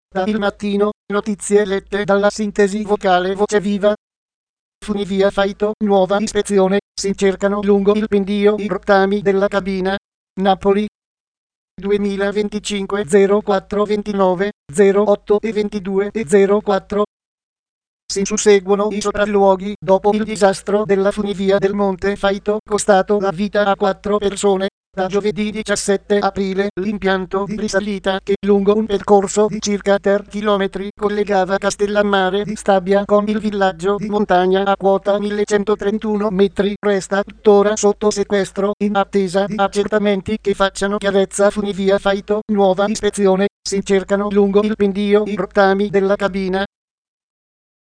Da Il Mattino, notizie lette dalla sintesi vocale Voce Viva. Funivia Faito, nuova ispezione, si cercano lungo il pendio i rottami della cabina. Napoli. 2025 04 29 08 e 22 e 04. Si susseguono i sopralluoghi dopo il disastro della funivia del Monte Faito, costato la vita a 4 persone. Da giovedì 17 aprile l'impianto di risalita, che lungo un percorso di circa 3 km collegava Castellammare di Stabia con il villaggio di montagna a quota 1131 metri, resta tuttora sotto sequestro in attesa di accertamenti che facciano chiarezza. Funivia Faito, nuova ispezione, si cercano lungo il pendio i rottami della cabina.